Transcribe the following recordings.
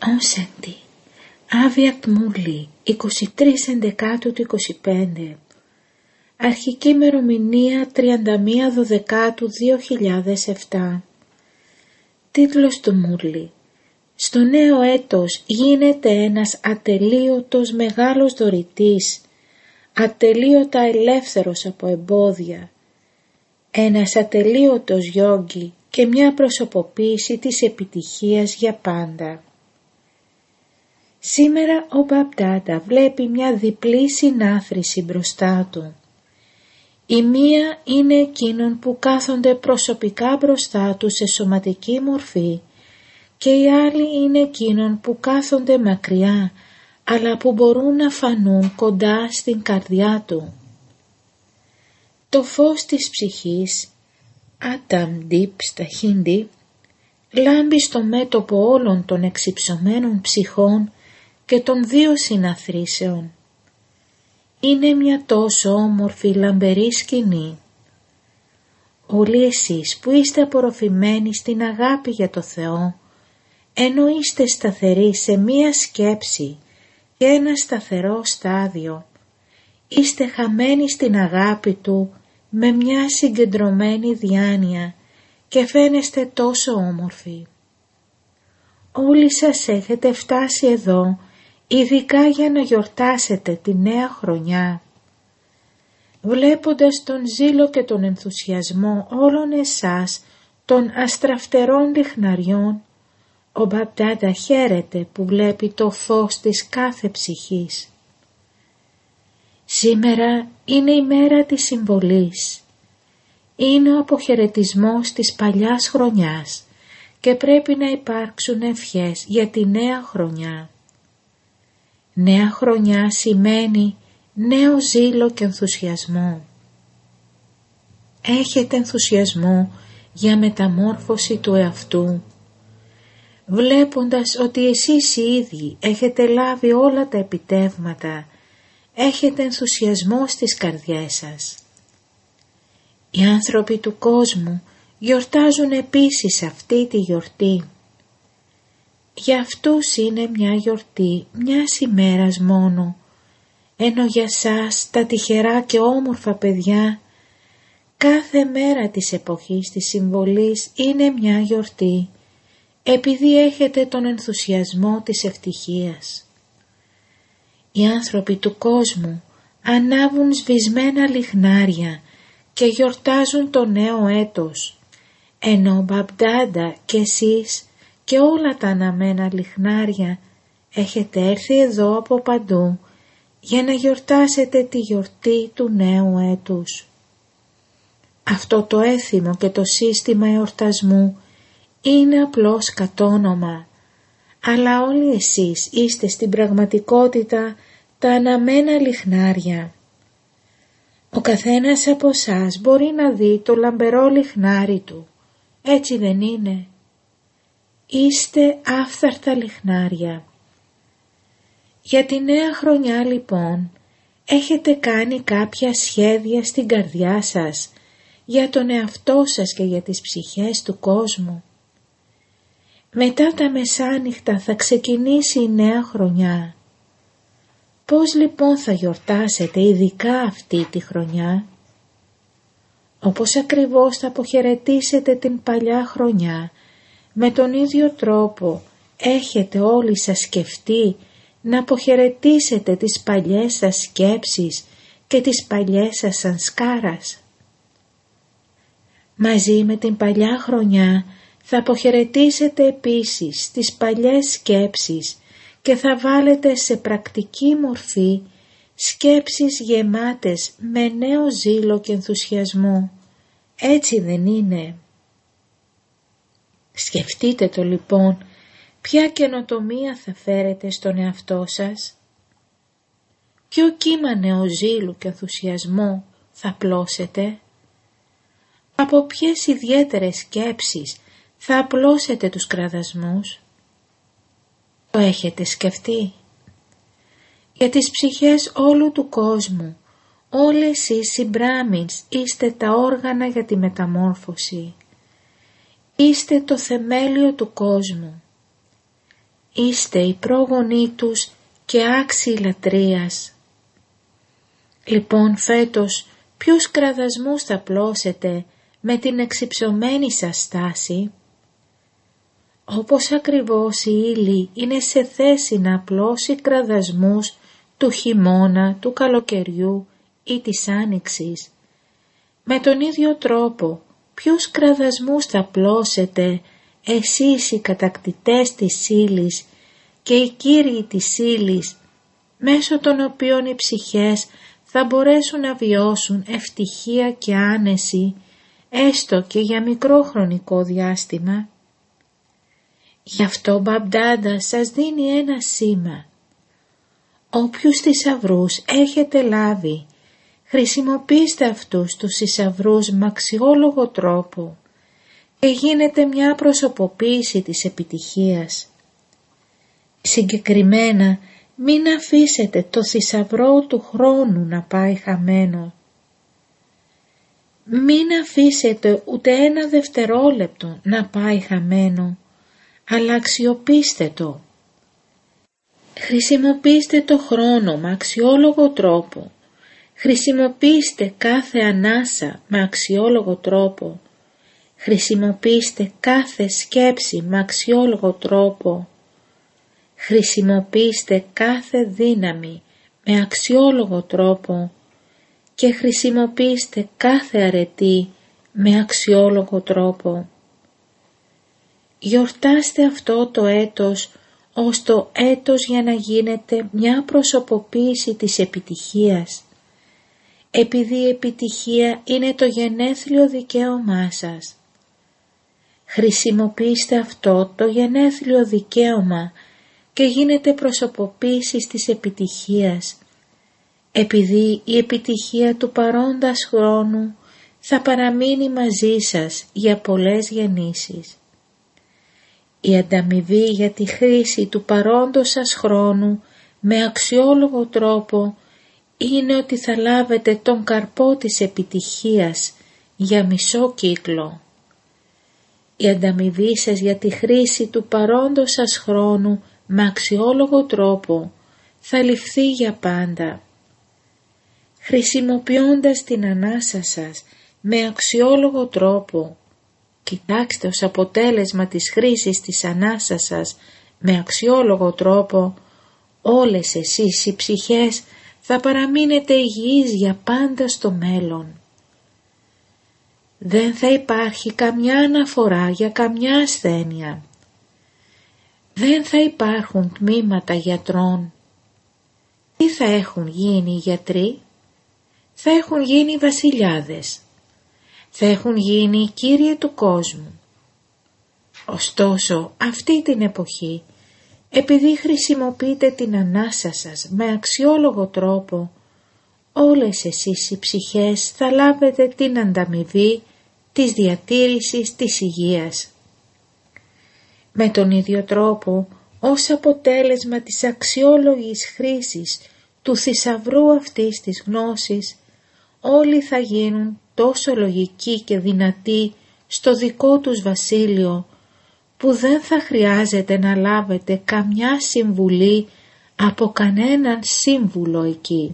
Όνσεντι, Άβια Τμούλη, 23 Ενδεκάτου του 25, αρχική ημερομηνία 31 Δωδεκάτου 2007. Τίτλος του Μούλη: στο νέο έτος γίνεται ένας ατελείωτος μεγάλος δωρητής, ατελείωτα ελεύθερος από εμπόδια, ένας ατελείωτος γιόγκι και μια προσωποποίηση της επιτυχίας για πάντα. Σήμερα ο Μπαπντάντα βλέπει μια διπλή συνάθρηση μπροστά του. Η μία είναι εκείνων που κάθονται προσωπικά μπροστά του σε σωματική μορφή και η άλλη είναι εκείνων που κάθονται μακριά αλλά που μπορούν να φανούν κοντά στην καρδιά του. Το φως της ψυχής, Άταμ Ντίπ στα Χίντι, λάμπει στο μέτωπο όλων των εξυψωμένων ψυχών και των δύο συναθρήσεων. Είναι μια τόσο όμορφη λαμπερή σκηνή. Όλοι εσείς που είστε απορροφημένοι στην αγάπη για το Θεό, ενώ είστε σταθεροί σε μία σκέψη και ένα σταθερό στάδιο, είστε χαμένοι στην αγάπη Του με μια συγκεντρωμένη διάνοια και φαίνεστε τόσο όμορφοι. Όλοι σας έχετε φτάσει εδώ ειδικά για να γιορτάσετε τη νέα χρονιά. Βλέποντας τον ζήλο και τον ενθουσιασμό όλων εσάς των αστραφτερών λιχναριών, ο Μπαπντάντα χαίρεται που βλέπει το φως της κάθε ψυχής. Σήμερα είναι η μέρα της συμβολής. Είναι ο αποχαιρετισμός της παλιάς χρονιάς και πρέπει να υπάρξουν ευχές για τη νέα χρονιά. Νέα χρονιά σημαίνει νέο ζήλο και ενθουσιασμό. Έχετε ενθουσιασμό για μεταμόρφωση του εαυτού, βλέποντας ότι εσείς οι ίδιοι έχετε λάβει όλα τα επιτεύγματα, έχετε ενθουσιασμό στις καρδιές σας. Οι άνθρωποι του κόσμου γιορτάζουν επίσης αυτή τη γιορτή. Για αυτούς είναι μια γιορτή μιας ημέρας μόνο, ενώ για σας τα τυχερά και όμορφα παιδιά, κάθε μέρα της εποχής της συμβολής είναι μια γιορτή, επειδή έχετε τον ενθουσιασμό της ευτυχίας. Οι άνθρωποι του κόσμου ανάβουν σβησμένα λιχνάρια και γιορτάζουν το νέο έτος, ενώ ο Μπαπντάντα και εσείς και όλα τα αναμένα λιχνάρια έχετε έρθει εδώ από παντού για να γιορτάσετε τη γιορτή του νέου έτους. Αυτό το έθιμο και το σύστημα εορτασμού είναι απλώς κατόνομα, αλλά όλοι εσείς είστε στην πραγματικότητα τα αναμένα λιχνάρια. Ο καθένας από εσάς μπορεί να δει το λαμπερό λιχνάρι του, έτσι δεν είναι? Είστε άφθαρτα λιχνάρια. Για τη νέα χρονιά λοιπόν έχετε κάνει κάποια σχέδια στην καρδιά σας για τον εαυτό σας και για τις ψυχές του κόσμου. Μετά τα μεσάνυχτα θα ξεκινήσει η νέα χρονιά. Πώς λοιπόν θα γιορτάσετε ειδικά αυτή τη χρονιά? Όπως ακριβώς θα αποχαιρετήσετε την παλιά χρονιά, με τον ίδιο τρόπο έχετε όλοι σας σκεφτεί να αποχαιρετήσετε τις παλιές σας σκέψεις και τις παλιές σας σανσκάρας. Μαζί με την παλιά χρονιά θα αποχαιρετήσετε επίσης τις παλιές σκέψεις και θα βάλετε σε πρακτική μορφή σκέψεις γεμάτες με νέο ζήλο και ενθουσιασμό. Έτσι δεν είναι? Σκεφτείτε το λοιπόν, ποια καινοτομία θα φέρετε στον εαυτό σας? Ποιο κύμα νεοζήλου και ενθουσιασμό θα πλώσετε? Από ποιες ιδιαίτερες σκέψεις θα απλώσετε τους κραδασμούς? Το έχετε σκεφτεί? Για τις ψυχές όλου του κόσμου, όλοι εσείς οι Μπράμινς είστε τα όργανα για τη μεταμόρφωση. Είστε το θεμέλιο του κόσμου. είστε οι πρόγονοί τους και άξιοι λατρείας. Λοιπόν φέτος ποιους κραδασμούς θα πλώσετε με την εξυψωμένη σας στάση? Όπως ακριβώς η ύλη είναι σε θέση να πλώσει κραδασμούς του χειμώνα, του καλοκαιριού ή της άνοιξης, με τον ίδιο τρόπο ποιους κραδασμούς θα πλώσετε εσείς οι κατακτητές της ύλης και οι κύριοι της ύλης, μέσω των οποίων οι ψυχές θα μπορέσουν να βιώσουν ευτυχία και άνεση, έστω και για μικρό χρονικό διάστημα? Γι' αυτό ο Μπαμπ-Ντάντα σας δίνει ένα σήμα. Όποιους θησαυρούς έχετε λάβει, χρησιμοποιήστε αυτούς τους θησαυρούς με αξιόλογο τρόπο και γίνεται μια προσωποποίηση της επιτυχίας. Συγκεκριμένα, μην αφήσετε το θησαυρό του χρόνου να πάει χαμένο. Μην αφήσετε ούτε ένα δευτερόλεπτο να πάει χαμένο, αλλά αξιοποιήστε το. Χρησιμοποιήστε το χρόνο με αξιόλογο τρόπο. Χρησιμοποιήστε κάθε ανάσα με αξιόλογο τρόπο. Χρησιμοποιήστε κάθε σκέψη με αξιόλογο τρόπο. Χρησιμοποιήστε κάθε δύναμη με αξιόλογο τρόπο και χρησιμοποιήστε κάθε αρετή με αξιόλογο τρόπο. Γιορτάστε αυτό το έτος ως το έτος για να γίνετε μια προσωποποίηση της επιτυχίας, επειδή η επιτυχία είναι το γενέθλιο δικαίωμά σας. Χρησιμοποιήστε αυτό το γενέθλιο δικαίωμα και γίνετε προσωποποίησης της επιτυχίας, επειδή η επιτυχία του παρόντας χρόνου θα παραμείνει μαζί σας για πολλές γεννήσεις. Η ανταμοιβή για τη χρήση του παρόντος σας χρόνου με αξιόλογο τρόπο είναι ότι θα λάβετε τον καρπό της επιτυχίας για μισό κύκλο. Η ανταμοιβή σας για τη χρήση του παρόντος σας χρόνου με αξιόλογο τρόπο θα ληφθεί για πάντα. Χρησιμοποιώντας την ανάσα σας με αξιόλογο τρόπο, κοιτάξτε ως αποτέλεσμα της χρήσης της ανάσας σας με αξιόλογο τρόπο, όλες εσείς οι ψυχές θα παραμείνετε υγιείς για πάντα στο μέλλον. Δεν θα υπάρχει καμιά αναφορά για καμιά ασθένεια. Δεν θα υπάρχουν τμήματα γιατρών. Τι θα έχουν γίνει οι γιατροί? Θα έχουν γίνει βασιλιάδες. Θα έχουν γίνει οι κύριοι του κόσμου. Ωστόσο, αυτή την εποχή, επειδή χρησιμοποιείτε την ανάσα σας με αξιόλογο τρόπο, όλες εσείς οι ψυχές θα λάβετε την ανταμοιβή της διατήρησης της υγείας. Με τον ίδιο τρόπο, ως αποτέλεσμα της αξιόλογης χρήσης του θησαυρού αυτής της γνώσης, όλοι θα γίνουν τόσο λογικοί και δυνατοί στο δικό τους βασίλειο, που δεν θα χρειάζεται να λάβετε καμιά συμβουλή από κανέναν σύμβουλο εκεί.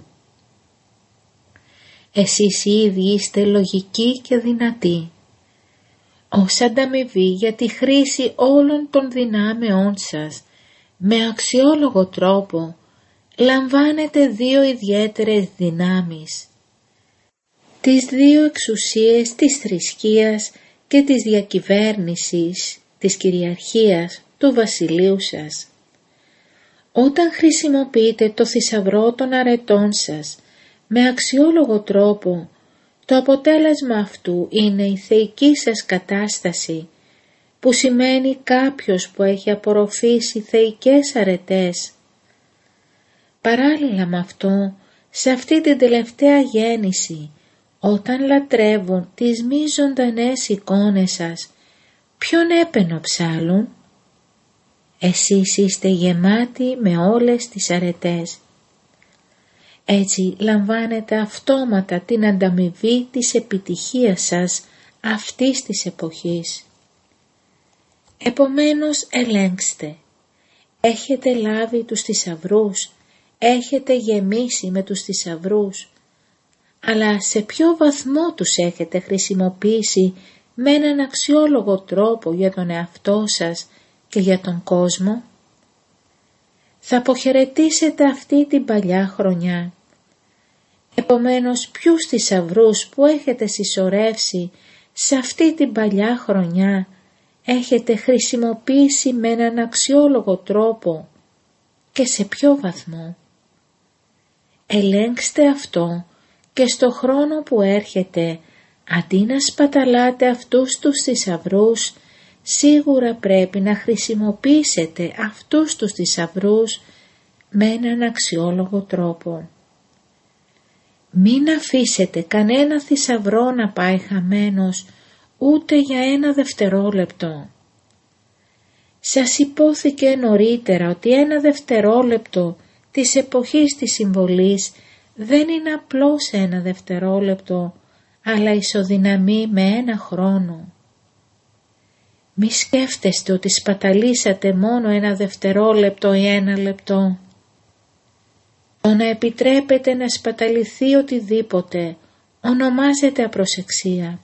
Εσείς ήδη είστε λογικοί και δυνατοί. Ως ανταμοιβή για τη χρήση όλων των δυνάμεών σας, με αξιόλογο τρόπο, λαμβάνετε δύο ιδιαίτερες δυνάμεις. Τις δύο εξουσίες της θρησκείας και της διακυβέρνησης, της κυριαρχίας του βασιλείου σας. Όταν χρησιμοποιείτε το θησαυρό των αρετών σας με αξιόλογο τρόπο, το αποτέλεσμα αυτού είναι η θεϊκή σας κατάσταση, που σημαίνει κάποιος που έχει απορροφήσει θεϊκές αρετές. Παράλληλα με αυτό, σε αυτή την τελευταία γέννηση, όταν λατρεύουν τις μη ζωντανές εικόνες σας, ποιον έπαινο ψάλουν? Εσείς είστε γεμάτοι με όλες τις αρετές. Έτσι λαμβάνετε αυτόματα την ανταμοιβή της επιτυχίας σας αυτής της εποχής. Επομένως ελέγξτε. έχετε λάβει τους θησαυρούς, έχετε γεμίσει με τους θησαυρούς, αλλά σε ποιο βαθμό τους έχετε χρησιμοποιήσει με έναν αξιόλογο τρόπο για τον εαυτό σας και για τον κόσμο? Θα αποχαιρετήσετε αυτή την παλιά χρονιά. Επομένως, ποιους θησαυρούς που έχετε συσσωρεύσει σε αυτή την παλιά χρονιά έχετε χρησιμοποιήσει με έναν αξιόλογο τρόπο και σε ποιο βαθμό? Ελέγξτε αυτό και στο χρόνο που έρχεται, αντί να σπαταλάτε αυτούς τους θησαυρούς, σίγουρα πρέπει να χρησιμοποιήσετε αυτούς τους θησαυρούς με έναν αξιόλογο τρόπο. Μην αφήσετε κανένα θησαυρό να πάει χαμένος ούτε για ένα δευτερόλεπτο. Σας υπόθηκε νωρίτερα ότι ένα δευτερόλεπτο της εποχής της συμβολής δεν είναι απλώς ένα δευτερόλεπτο, αλλά ισοδυναμεί με ένα χρόνο. Μη σκέφτεστε ότι σπαταλήσατε μόνο ένα δευτερόλεπτο ή ένα λεπτό. Το να επιτρέπετε να σπαταληθεί οτιδήποτε ονομάζεται απροσεξία.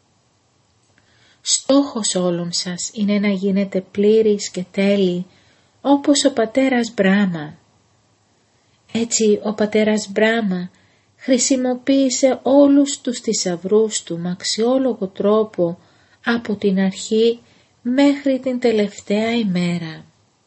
Στόχος όλων σας είναι να γίνετε πλήρης και τέλειοι όπως ο πατέρας Μπράμα. Έτσι ο πατέρας Μπράμα χρησιμοποίησε όλους τους θησαυρούς του με αξιόλογο τρόπο από την αρχή μέχρι την τελευταία ημέρα.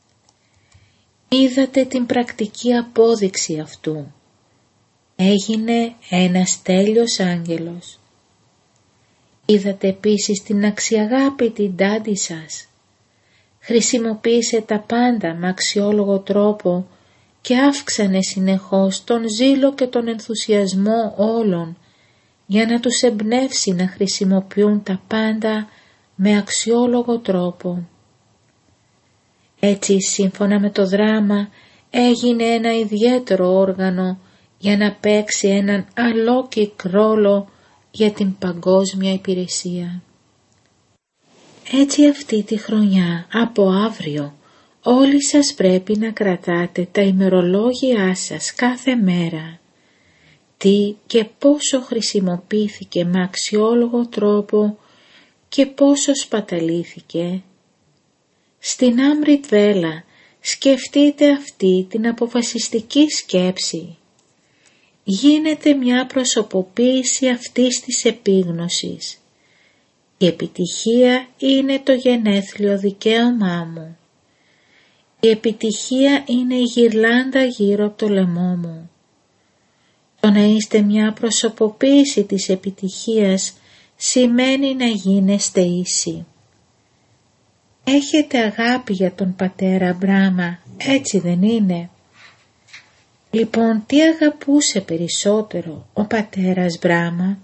Είδατε την πρακτική απόδειξη αυτού. Έγινε ένας τέλειος άγγελος. Είδατε επίσης την αξιαγάπητη ντάντη σας. Χρησιμοποίησε τα πάντα με αξιόλογο τρόπο και αύξανε συνεχώς τον ζήλο και τον ενθουσιασμό όλων για να τους εμπνεύσει να χρησιμοποιούν τα πάντα με αξιόλογο τρόπο. Έτσι, σύμφωνα με το δράμα, έγινε ένα ιδιαίτερο όργανο για να παίξει έναν αλόκικ ρόλο για την παγκόσμια υπηρεσία. Έτσι αυτή τη χρονιά, από αύριο, όλοι σας πρέπει να κρατάτε τα ημερολόγια σας κάθε μέρα. Τι και πόσο χρησιμοποιήθηκε με αξιόλογο τρόπο και πόσο σπαταλήθηκε. Στην Άμριτ Βέλα σκεφτείτε αυτή την αποφασιστική σκέψη. Γίνεται μια προσωποποίηση αυτής της επίγνωσης. Η επιτυχία είναι το γενέθλιο δικαίωμά μου. Η επιτυχία είναι η γυρλάντα γύρω από το λαιμό μου. Το να είστε μια προσωποποίηση της επιτυχίας σημαίνει να γίνεστε ίσοι. Έχετε αγάπη για τον πατέρα Μπράμα, έτσι δεν είναι? Λοιπόν, τι αγαπούσε περισσότερο ο πατέρας Μπράμα?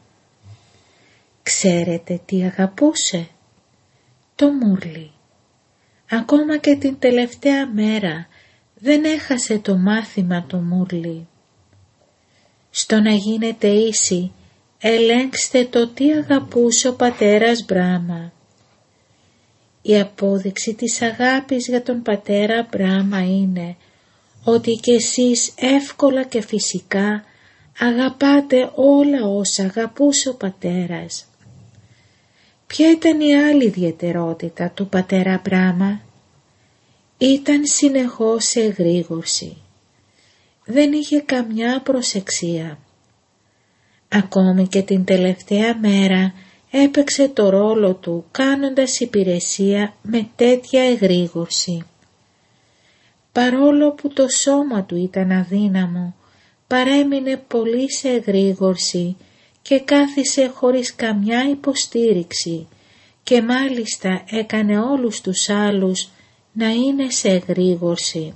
Ξέρετε τι αγαπούσε? Το Μούρλι. Ακόμα και την τελευταία μέρα δεν έχασε το μάθημα το Μούρλι. Στο να γίνετε ίσοι, ελέγξτε το τι αγαπούσε ο πατέρας Μπράμα. Η απόδειξη της αγάπης για τον πατέρα Μπράμα είναι ότι κι εσείς εύκολα και φυσικά αγαπάτε όλα όσα αγαπούσε ο πατέρας. Ποια ήταν η άλλη ιδιαιτερότητα του πατέρα Μπράμα? Ήταν συνεχώς σε εγρήγορση. Δεν είχε καμιά προσεξία. Ακόμη και την τελευταία μέρα έπαιξε το ρόλο του κάνοντας υπηρεσία με τέτοια εγρήγορση. Παρόλο που το σώμα του ήταν αδύναμο, παρέμεινε πολύ σε εγρήγορση και κάθισε χωρίς καμιά υποστήριξη και μάλιστα έκανε όλους τους άλλους να είναι σε εγρήγορση.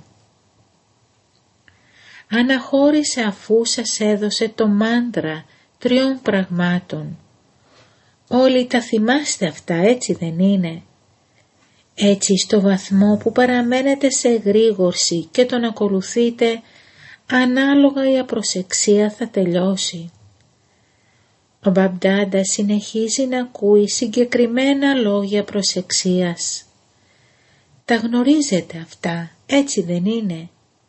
Αναχώρησε αφού σας έδωσε το μάντρα 3 πραγμάτων. Όλοι τα θυμάστε αυτά, έτσι δεν είναι? Έτσι στο βαθμό που παραμένετε σε εγρήγορση και τον ακολουθείτε, ανάλογα η απροσεξία θα τελειώσει. Ο Μπαμπντάντα συνεχίζει να ακούει συγκεκριμένα λόγια προσεξίας. Τα γνωρίζετε αυτά. έτσι δεν είναι?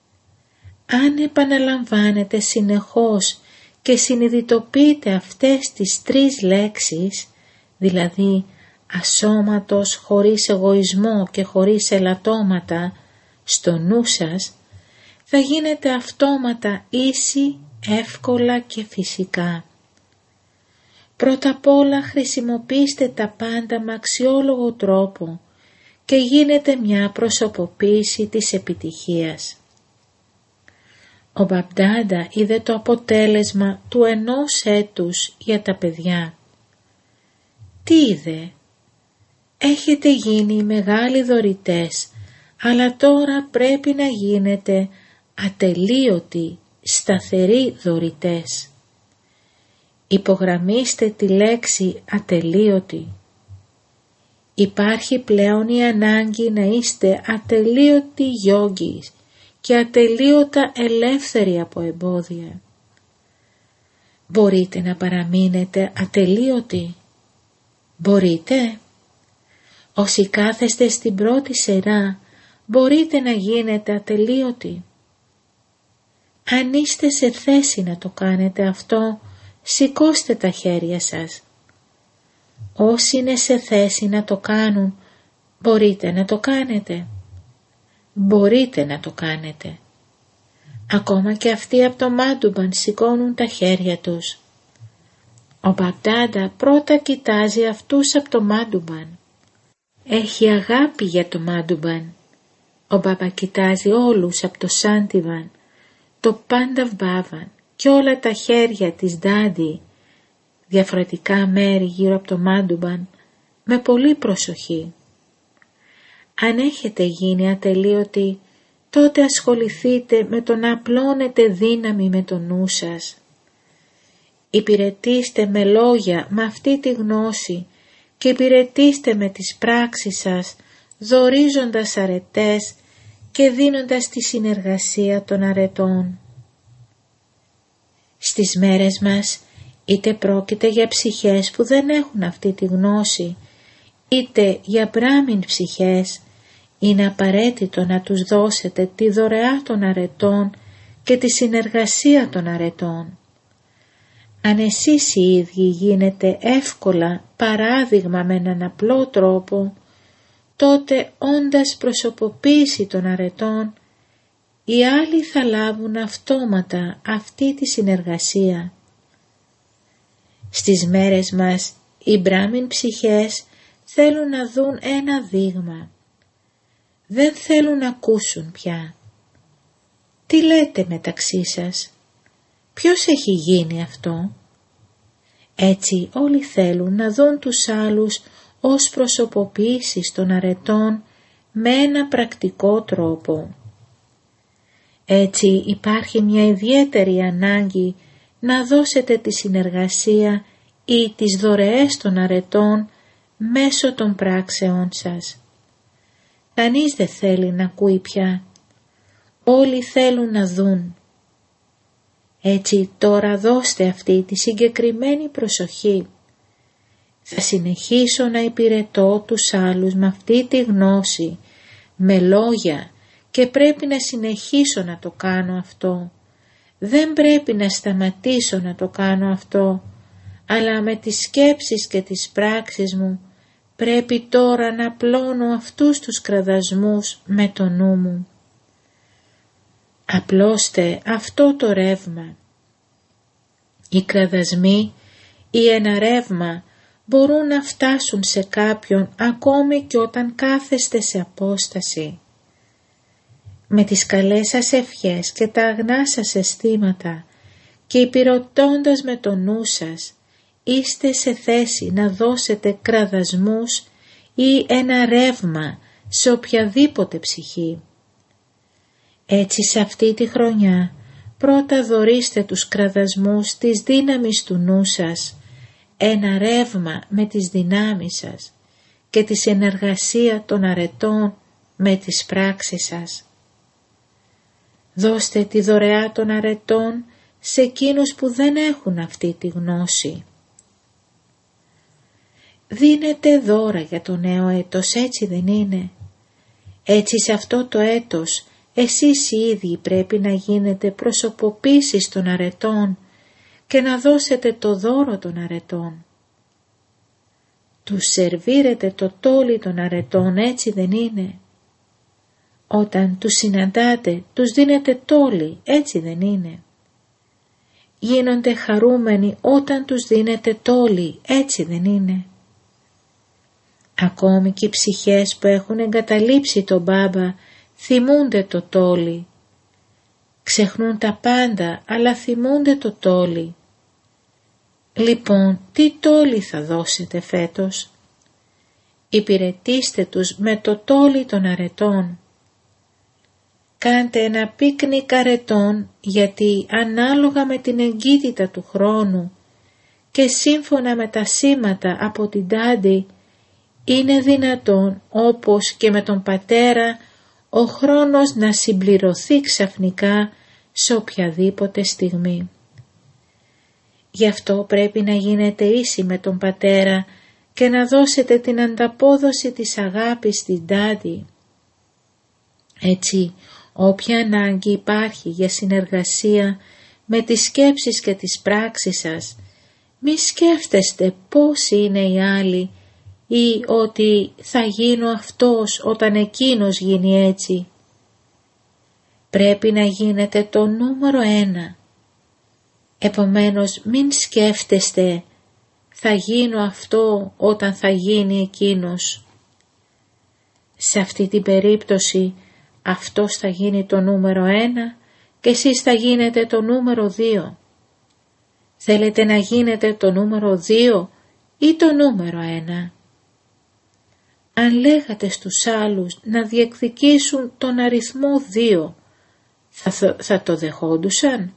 Αν επαναλαμβάνετε συνεχώς και συνειδητοποιείτε αυτές τις 3 λέξεις, δηλαδή ασώματος, χωρίς εγωισμό και χωρίς ελαττώματα, στο νου σας, θα γίνετε αυτόματα ίσοι, εύκολα και φυσικά. Πρώτα απ' όλα χρησιμοποιήστε τα πάντα με αξιόλογο τρόπο και γίνετε μια προσωποποίηση της επιτυχίας. Ο Μπαπ-Ντάντα είδε το αποτέλεσμα του 1 έτους για τα παιδιά. Τι είδε? Έχετε γίνει μεγάλοι δωρητές, αλλά τώρα πρέπει να γίνετε ατελείωτοι, σταθεροί δωρητές. Υπογραμμίστε τη λέξη ατελείωτη. Υπάρχει πλέον η ανάγκη να είστε ατελείωτοι γιόγκις και ατελείωτα ελεύθεροι από εμπόδια. Μπορείτε να παραμείνετε ατελείωτοι? Μπορείτε? Όσοι κάθεστε στην πρώτη σειρά, μπορείτε να γίνετε ατελείωτοι? Αν είστε σε θέση να το κάνετε αυτό, σηκώστε τα χέρια σας. Όσοι είναι σε θέση να το κάνουν, μπορείτε να το κάνετε? Μπορείτε να το κάνετε. Ακόμα και αυτοί από το Μάντουμπαν σηκώνουν τα χέρια τους. Ο Μπαπ-Ντάντα πρώτα κοιτάζει αυτούς από το Μάντουμπαν. Έχει αγάπη για το Μάντουμπαν. Ο Μπάπα κοιτάζει όλους από το Σάντιβαν, το Πάνταβ-Μπάβαν και όλα τα χέρια της Ντάντι, διαφορετικά μέρη γύρω από το Μάντουμπαν, με πολύ προσοχή. Αν έχετε γίνει ατελείωτοι, τότε ασχοληθείτε με το να απλώνετε δύναμη με το νου σας. Υπηρετήστε με λόγια με αυτή τη γνώση και υπηρετήστε με τις πράξεις σας, δωρίζοντας αρετές και δίνοντας τη συνεργασία των αρετών. Στις μέρες μας, είτε πρόκειται για ψυχές που δεν έχουν αυτή τη γνώση, είτε για μπράμιν ψυχές, είναι απαραίτητο να τους δώσετε τη δωρεά των αρετών και τη συνεργασία των αρετών. Αν εσείς οι ίδιοι γίνετε εύκολα παράδειγμα με έναν απλό τρόπο, τότε όντας προσωποποίηση των αρετών, οι άλλοι θα λάβουν αυτόματα αυτή τη συνεργασία. Στις μέρες μας οι μπράμιν ψυχές θέλουν να δουν ένα δείγμα. Δεν θέλουν να ακούσουν πια. Τι λέτε μεταξύ σας? Ποιος έχει γίνει αυτό? Έτσι όλοι θέλουν να δουν τους άλλους ως προσωποποίησης των αρετών με ένα πρακτικό τρόπο. Έτσι υπάρχει μια ιδιαίτερη ανάγκη να δώσετε τη συνεργασία ή τις δωρεές των αρετών μέσω των πράξεών σας. Κανείς δεν θέλει να ακούει πια. Όλοι θέλουν να δουν. Έτσι τώρα δώστε αυτή τη συγκεκριμένη προσοχή. Θα συνεχίσω να υπηρετώ τους άλλους με αυτή τη γνώση, με λόγια, και πρέπει να συνεχίσω να το κάνω αυτό. Δεν πρέπει να σταματήσω να το κάνω αυτό, αλλά με τις σκέψεις και τις πράξεις μου πρέπει τώρα να απλώνω αυτούς τους κραδασμούς με το νου μου. Απλώστε αυτό το ρεύμα. Οι κραδασμοί ή ένα ρεύμα μπορούν να φτάσουν σε κάποιον ακόμη και όταν κάθεστε σε απόσταση. Με τις καλές σας ευχές και τα αγνά σας αισθήματα και υπηρετώντας με το νου σας, είστε σε θέση να δώσετε κραδασμούς ή ένα ρεύμα σε οποιαδήποτε ψυχή. Έτσι σε αυτή τη χρονιά πρώτα δωρίστε τους κραδασμούς της δύναμης του νου σας, ένα ρεύμα με τις δυνάμεις σας και τη συνεργασία των αρετών με τις πράξεις σας. Δώστε τη δωρεά των αρετών σε εκείνους που δεν έχουν αυτή τη γνώση. Δίνετε δώρα για το νέο έτος, έτσι δεν είναι? Έτσι σε αυτό το έτος εσείς οι ίδιοι πρέπει να γίνετε προσωποποίησης των αρετών και να δώσετε το δώρο των αρετών. Τους σερβίρετε το τόλι των αρετών, έτσι δεν είναι? Όταν τους συναντάτε, τους δίνετε τόλι, έτσι δεν είναι? Γίνονται χαρούμενοι όταν τους δίνετε τόλι, έτσι δεν είναι? Ακόμη και οι ψυχές που έχουν εγκαταλείψει τον Μπάμπα θυμούνται το τόλι. Ξεχνούν τα πάντα, αλλά θυμούνται το τόλι. Λοιπόν, τι τόλι θα δώσετε φέτος? Υπηρετήστε τους με το τόλι των αρετών. Κάντε ένα πίκνικ αρετών, γιατί ανάλογα με την εγκύτητα του χρόνου και σύμφωνα με τα σήματα από την Τάντη, είναι δυνατόν όπως και με τον πατέρα ο χρόνος να συμπληρωθεί ξαφνικά σε οποιαδήποτε στιγμή. Γι' αυτό πρέπει να γίνετε ίσοι με τον πατέρα και να δώσετε την ανταπόδοση της αγάπης στην Τάντη. Έτσι, όποια ανάγκη υπάρχει για συνεργασία με τις σκέψεις και τις πράξεις σας, μη σκέφτεστε πώς είναι οι άλλοι ή ότι θα γίνω αυτός όταν εκείνος γίνει έτσι. Πρέπει να γίνετε το νούμερο 1. Επομένως μην σκέφτεστε θα γίνω αυτό όταν θα γίνει εκείνος. Σε αυτή την περίπτωση αυτός θα γίνει το νούμερο 1 και εσείς θα γίνετε το νούμερο 2. Θέλετε να γίνετε το νούμερο 2 ή το νούμερο 1? Αν λέγατε στους άλλους να διεκδικήσουν τον αριθμό 2, θα το δεχόντουσαν?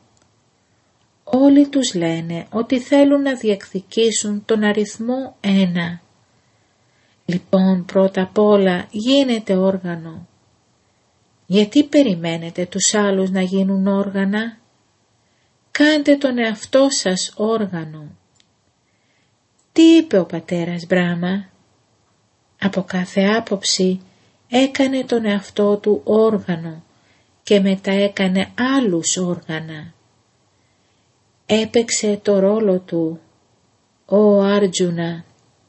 Όλοι τους λένε ότι θέλουν να διεκδικήσουν τον αριθμό 1. Λοιπόν, πρώτα απ' όλα γίνετε όργανο. Γιατί περιμένετε τους άλλους να γίνουν όργανα? Κάντε τον εαυτό σας όργανο. Τι είπε ο πατέρας Μπράχμα? Από κάθε άποψη έκανε τον εαυτό του όργανο και μετά έκανε άλλους όργανα. Έπαιξε το ρόλο του. «Ω Άρτζουνα,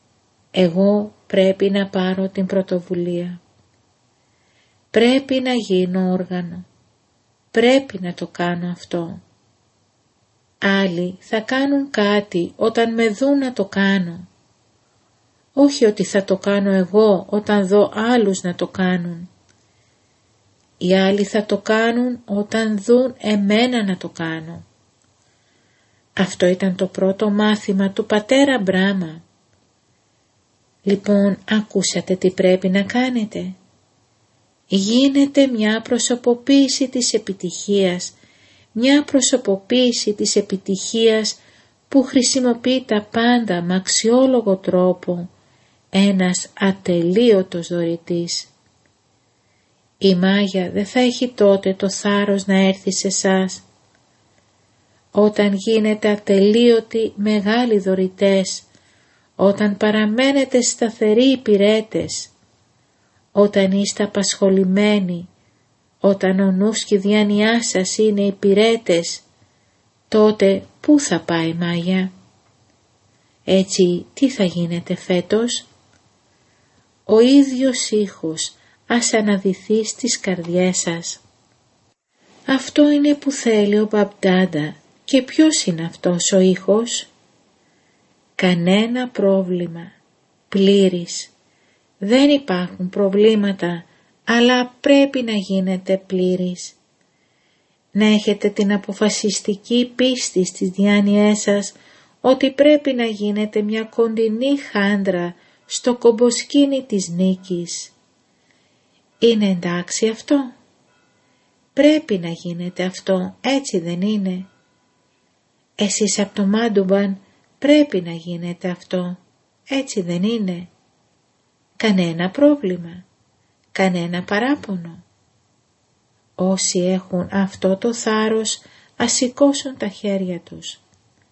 εγώ πρέπει να πάρω την πρωτοβουλία. Πρέπει να γίνω όργανο. Πρέπει να το κάνω αυτό. Άλλοι θα κάνουν κάτι όταν με δουν να το κάνω. Όχι ότι θα το κάνω εγώ όταν δω άλλους να το κάνουν. Οι άλλοι θα το κάνουν όταν δουν εμένα να το κάνω». Αυτό ήταν το πρώτο μάθημα του πατέρα Μπράχμα. Λοιπόν, ακούσατε τι πρέπει να κάνετε. Γίνετε μια προσωποποίηση της επιτυχίας, μια προσωποποίηση της επιτυχίας που χρησιμοποιεί τα πάντα με αξιόλογο τρόπο, ένας ατελείωτος δωρητής. Η Μάγια δεν θα έχει τότε το θάρρος να έρθει σε εσάς. Όταν γίνετε ατελείωτοι μεγάλοι δωρητές, όταν παραμένετε σταθεροί υπηρέτες, όταν είστε απασχολημένοι, όταν ο νους και η διάνοιά σας είναι υπηρέτες, τότε πού θα πάει η Μάγια? Έτσι τι θα γίνετε φέτος? Ο ίδιος ήχος ας αναδυθεί στις καρδιές σας. Αυτό είναι που θέλει ο Μπαπ-Ντάντα. Και ποιος είναι αυτός ο ήχος? Κανένα πρόβλημα, πλήρης. Δεν υπάρχουν προβλήματα, αλλά πρέπει να γίνετε πλήρης. Να έχετε την αποφασιστική πίστη στις διάνοιές σας ότι πρέπει να γίνετε μια κοντινή χάντρα στο κομποσκήνι της νίκης. Είναι εντάξει αυτό? Πρέπει να γίνετε αυτό, έτσι δεν είναι? Εσείς από το Μάντουμπαν πρέπει να γίνετε αυτό, έτσι δεν είναι? Κανένα πρόβλημα, κανένα παράπονο. Όσοι έχουν αυτό το θάρρος ας σηκώσουν τα χέρια τους.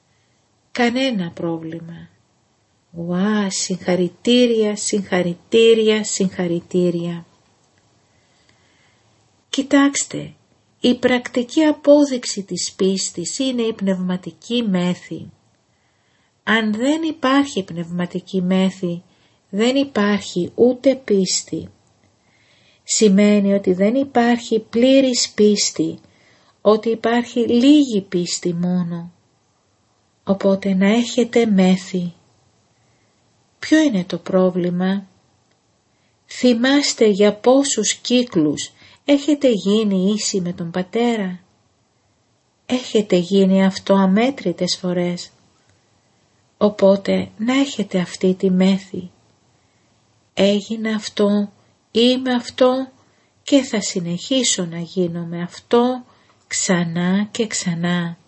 Κανένα πρόβλημα. Ουά, συγχαρητήρια, συγχαρητήρια, συγχαρητήρια. Κοιτάξτε, η πρακτική απόδειξη της πίστης είναι η πνευματική μέθη. Αν δεν υπάρχει πνευματική μέθη, δεν υπάρχει ούτε πίστη. Σημαίνει ότι δεν υπάρχει πλήρης πίστη, ότι υπάρχει λίγη πίστη μόνο. Οπότε να έχετε μέθη. Ποιο είναι το πρόβλημα? Θυμάστε για πόσους κύκλους έχετε γίνει ίσοι με τον Πατέρα? Έχετε γίνει αυτό αμέτρητες φορές. Οπότε να έχετε αυτή τη μέθη. Έγινε αυτό, είμαι αυτό και θα συνεχίσω να γίνω με αυτό ξανά και ξανά.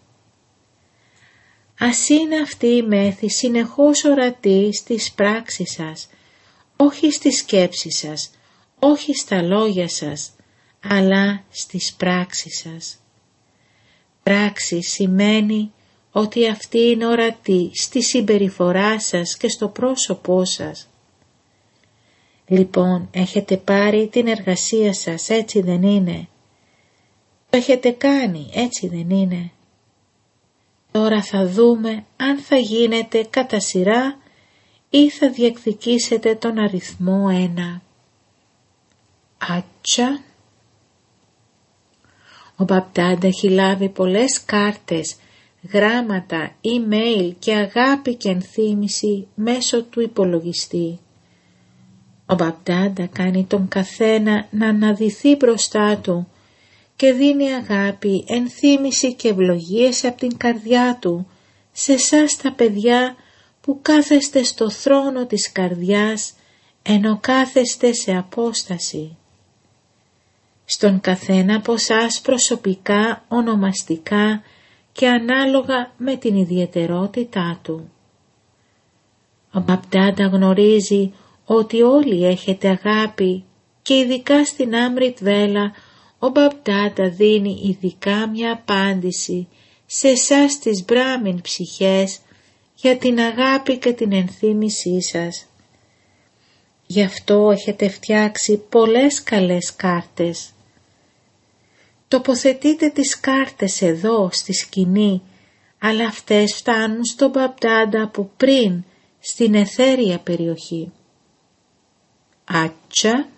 Ας είναι αυτή η μέθη συνεχώς ορατή στις πράξεις σας, όχι στη σκέψη σας, όχι στα λόγια σας, αλλά στις πράξεις σας. Πράξη σημαίνει ότι αυτή είναι ορατή στη συμπεριφορά σας και στο πρόσωπό σας. Λοιπόν, έχετε πάρει την εργασία σας, έτσι δεν είναι? Το έχετε κάνει, έτσι δεν είναι? Τώρα θα δούμε αν θα γίνετε κατά σειρά ή θα διεκδικήσετε τον αριθμό 1. Άτσα. Ο Μπαπτάντα έχει λάβει πολλές κάρτες, γράμματα, email και αγάπη και ενθύμηση μέσω του υπολογιστή. Ο Μπαπτάντα κάνει τον καθένα να αναδυθεί μπροστά του και δίνει αγάπη, ενθύμηση και ευλογίες από την καρδιά του σε εσάς τα παιδιά που κάθεστε στο θρόνο της καρδιάς ενώ κάθεστε σε απόσταση. Στον καθένα από εσάς προσωπικά, ονομαστικά και ανάλογα με την ιδιαιτερότητά του. Ο Μπαπτάντα γνωρίζει ότι όλοι έχετε αγάπη και ειδικά στην Άμριτ Βέλα ο Μπαπτάντα δίνει ειδικά μια απάντηση σε εσάς τις Μπράμιν ψυχές για την αγάπη και την ενθύμησή σας. Γι' αυτό έχετε φτιάξει πολλές καλές κάρτες. Τοποθετείτε τις κάρτες εδώ στη σκηνή, αλλά αυτές φτάνουν στον Μπαπτάντα από πριν, στην αιθέρια περιοχή. Άτσα.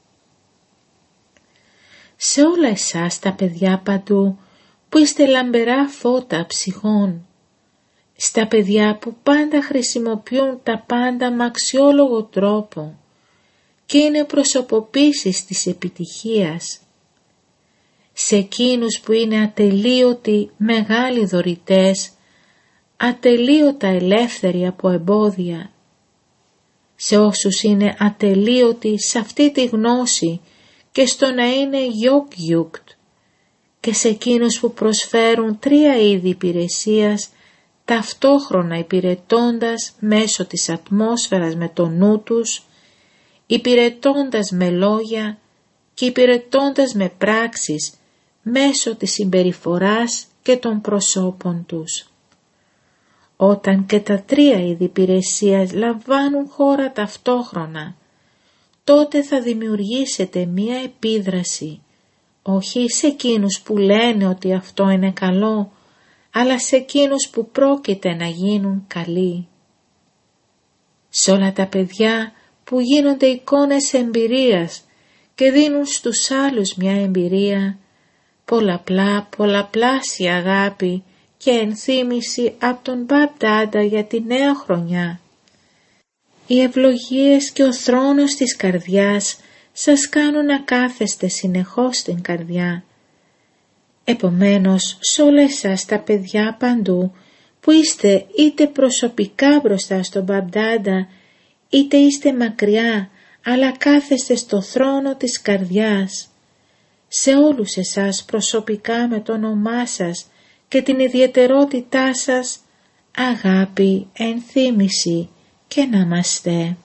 Σε όλα εσάς τα παιδιά παντού που είστε λαμπερά φώτα ψυχών, στα παιδιά που πάντα χρησιμοποιούν τα πάντα με αξιόλογο τρόπο και είναι προσωποποίησεις της επιτυχίας, σε εκείνους που είναι ατελείωτοι μεγάλοι δωρητές, ατελείωτα ελεύθεροι από εμπόδια, σε όσους είναι ατελείωτοι σε αυτή τη γνώση και στο να είναι γιοκ-γιουκτ, και σε εκείνους που προσφέρουν 3 είδη υπηρεσίας ταυτόχρονα υπηρετώντας μέσω της ατμόσφαιρας με το νου τους, υπηρετώντας με λόγια και υπηρετώντας με πράξεις μέσω της συμπεριφοράς και των προσώπων τους. Όταν και τα 3 είδη υπηρεσίας λαμβάνουν χώρα ταυτόχρονα, τότε θα δημιουργήσετε μία επίδραση, όχι σε εκείνους που λένε ότι αυτό είναι καλό, αλλά σε εκείνους που πρόκειται να γίνουν καλοί. Σε όλα τα παιδιά που γίνονται εικόνες εμπειρίας και δίνουν στους άλλους μια εμπειρία, πολλαπλάσια αγάπη και ενθύμηση από τον Μπαπτάντα για τη νέα χρονιά. Οι ευλογίες και ο θρόνος της καρδιάς σας κάνουν να κάθεστε συνεχώς στην καρδιά. Επομένως, σε όλα εσάς τα παιδιά παντού που είστε είτε προσωπικά μπροστά στον Μπαπτάντα, είτε είστε μακριά, αλλά κάθεστε στο θρόνο της καρδιάς, σε όλους εσάς προσωπικά με το όνομά σας και την ιδιαιτερότητά σας, αγάπη, ενθύμηση και ναμαστέ.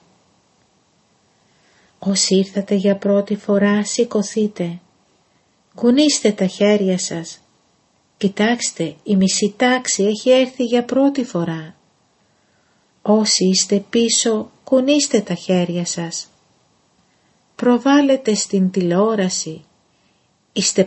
Όσοι ήρθατε για πρώτη φορά, σηκωθείτε, κουνήστε τα χέρια σας. Κοιτάξτε, η μισή τάξη έχει έρθει για πρώτη φορά. Όσοι είστε πίσω, κουνήστε τα χέρια σας. Προβάλλετε στην τηλεόραση. Είστε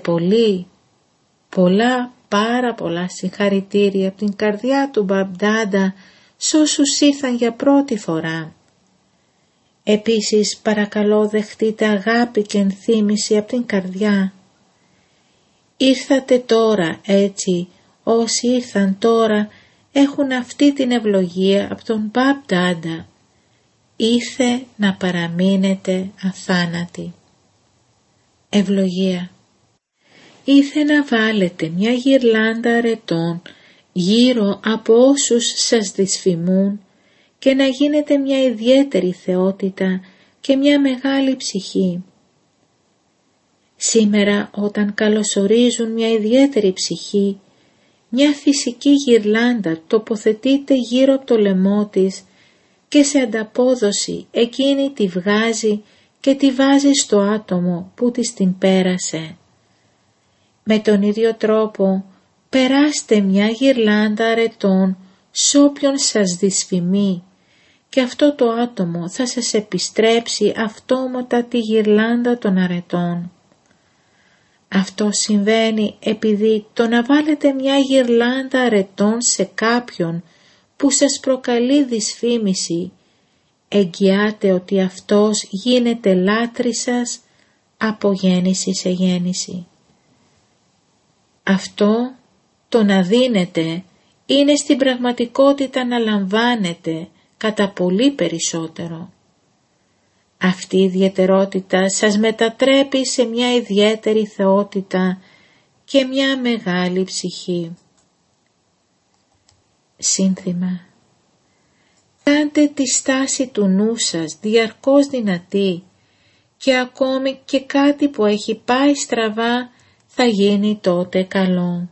πάρα πολλά συγχαρητήρια από την καρδιά του Μπαμπ-Ντάντα σ' όσους ήρθαν για πρώτη φορά. Επίσης παρακαλώ δεχτείτε αγάπη και ενθύμηση από την καρδιά. Ήρθατε τώρα έτσι, όσοι ήρθαν τώρα έχουν αυτή την ευλογία από τον Μπαμπ-Ντάντα. Ήθε να παραμείνετε αθάνατοι. Ευλογία. Ήθε να βάλετε μια γυρλάντα αρετών γύρω από όσους σας δυσφημούν και να γίνετε μια ιδιαίτερη θεότητα και μια μεγάλη ψυχή. Σήμερα όταν καλωσορίζουν μια ιδιαίτερη ψυχή, μια φυσική γυρλάντα τοποθετείται γύρω από το λαιμό της και σε ανταπόδοση εκείνη τη βγάζει και τη βάζει στο άτομο που της την πέρασε. Με τον ίδιο τρόπο περάστε μια γυρλάντα αρετών σ' όποιον σας δυσφημεί και αυτό το άτομο θα σας επιστρέψει αυτόματα τη γυρλάντα των αρετών. Αυτό συμβαίνει επειδή το να βάλετε μια γυρλάντα αρετών σε κάποιον που σας προκαλεί δυσφήμιση εγγυάται ότι αυτός γίνεται λάτρης σας από γέννηση σε γέννηση. Αυτό το να δίνετε είναι στην πραγματικότητα να λαμβάνετε κατά πολύ περισσότερο. Αυτή η ιδιαιτερότητα σας μετατρέπει σε μια ιδιαίτερη θεότητα και μια μεγάλη ψυχή. Σύνθημα. Κάντε τη στάση του νου σας διαρκώς δυνατή και ακόμη και κάτι που έχει πάει στραβά θα γίνει τότε καλό.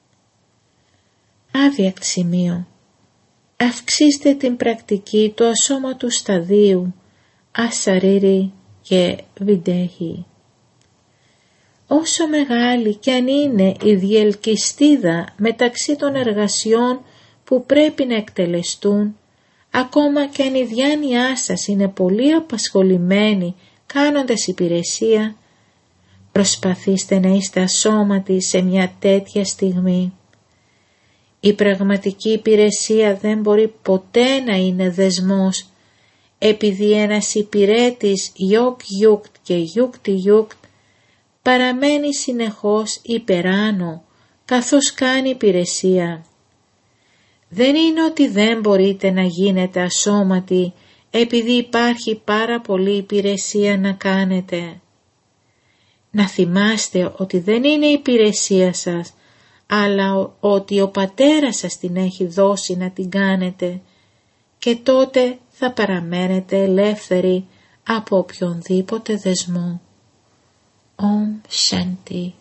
Άδειακτ σημείο. Αυξήστε την πρακτική του ασώματου σταδίου, ασαρίρι και βιντέχη. Όσο μεγάλη κι αν είναι η διελκυστίδα μεταξύ των εργασιών που πρέπει να εκτελεστούν, ακόμα κι αν η διάνοιά σας είναι πολύ απασχολημένη κάνοντας υπηρεσία, προσπαθήστε να είστε ασώματοι σε μια τέτοια στιγμή. Η πραγματική υπηρεσία δεν μπορεί ποτέ να είναι δεσμός, επειδή ένας υπηρέτης γιουκτ και γιουκτ παραμένει συνεχώς υπεράνω καθώς κάνει υπηρεσία. Δεν είναι ότι δεν μπορείτε να γίνετε ασώματοι επειδή υπάρχει πάρα πολλή υπηρεσία να κάνετε. Να θυμάστε ότι δεν είναι η υπηρεσία σας, αλλά ότι ο πατέρας σας την έχει δώσει να την κάνετε και τότε θα παραμένετε ελεύθεροι από οποιονδήποτε δεσμό. Om Shanti.